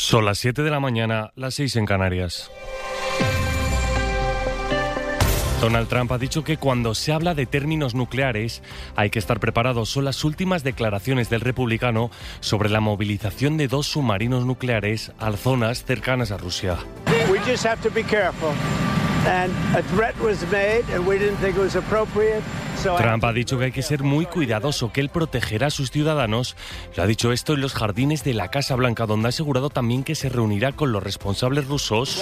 Son las 7 de la mañana, las 6 en Canarias. Donald Trump ha dicho que cuando se habla de términos nucleares hay que estar preparados. Son las últimas declaraciones del republicano sobre la movilización de 2 submarinos nucleares a zonas cercanas a Rusia. We just have to be careful. And a threat was made and we didn't think it was appropriate. Trump ha dicho que hay que ser muy cuidadoso, que él protegerá a sus ciudadanos. Lo ha dicho esto en los jardines de la Casa Blanca, donde ha asegurado también que se reunirá con los responsables rusos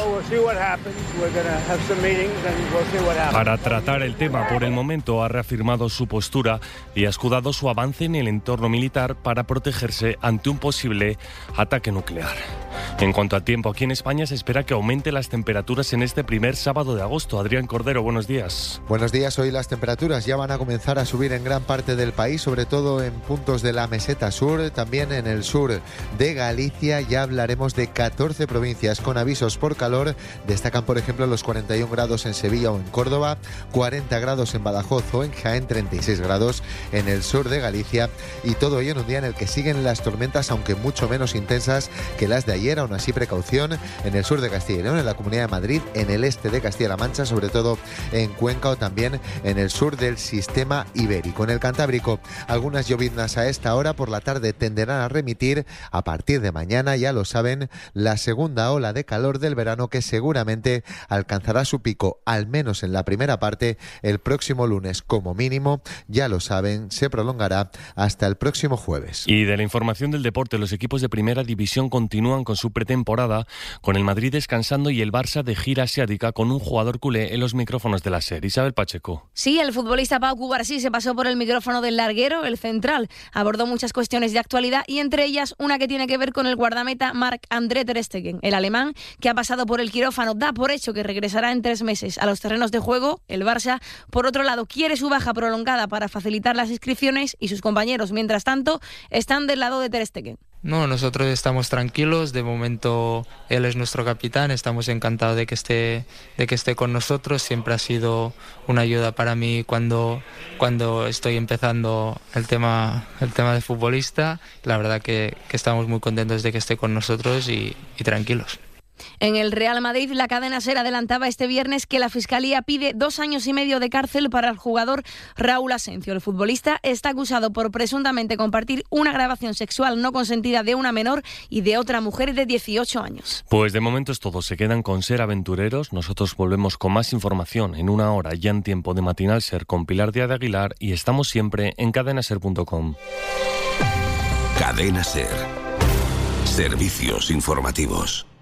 para tratar el tema. Por el momento ha reafirmado su postura y ha escudado su avance en el entorno militar para protegerse ante un posible ataque nuclear. En cuanto al tiempo, aquí en España se espera que aumente las temperaturas en este primer sábado de agosto. Adrián Cordero, buenos días. Buenos días. Hoy las temperaturas ya van a comenzar a subir en gran parte del país, sobre todo en puntos de la meseta sur, también en el sur de Galicia. Ya hablaremos de 14 provincias con avisos por calor. Destacan, por ejemplo, los 41 grados en Sevilla o en Córdoba, 40 grados en Badajoz o en Jaén, 36 grados en el sur de Galicia, y todo ello en un día en el que siguen las tormentas, aunque mucho menos intensas que las de ayer. Aún así, precaución en el sur de Castilla y León, en la Comunidad de Madrid, en el este de Castilla-La Mancha, sobre todo en Cuenca, o también en el sur del sistema ibérico. En el Cantábrico, algunas lloviznas a esta hora. Por la tarde tenderán a remitir. A partir de mañana, ya lo saben, la segunda ola de calor del verano, que seguramente alcanzará su pico, al menos en la primera parte, el próximo lunes como mínimo. Ya lo saben, se prolongará hasta el próximo jueves. Y de la información del deporte, los equipos de primera división continúan con su pretemporada, con el Madrid descansando y el Barça de gira asiática, con un jugador culé en los micrófonos de la SER. Isabel Pacheco. Sí, el futbolista Pau Cubarsí se pasó por el micrófono del larguero, el central. Abordó muchas cuestiones de actualidad y entre ellas una que tiene que ver con el guardameta Marc-André ter Stegen. El alemán, que ha pasado por el quirófano, da por hecho que regresará en 3 meses a los terrenos de juego. El Barça, por otro lado, quiere su baja prolongada para facilitar las inscripciones, y sus compañeros, mientras tanto, están del lado de ter Stegen. No, nosotros estamos tranquilos. De momento él es nuestro capitán. Estamos encantados de que esté con nosotros. Siempre ha sido una ayuda para mí cuando estoy empezando el tema de futbolista. La verdad que estamos muy contentos de que esté con nosotros y tranquilos. En el Real Madrid, la cadena SER adelantaba este viernes que la Fiscalía pide 2 años y medio de cárcel para el jugador Raúl Asencio. El futbolista está acusado por presuntamente compartir una grabación sexual no consentida de una menor y de otra mujer de 18 años. Pues de momento es todo. Se quedan con SER Aventureros. Nosotros volvemos con más información en una hora, ya en tiempo de Matinal SER, con Pilar Díaz de Aguilar, y estamos siempre en cadenaser.com. Cadena SER. Servicios informativos.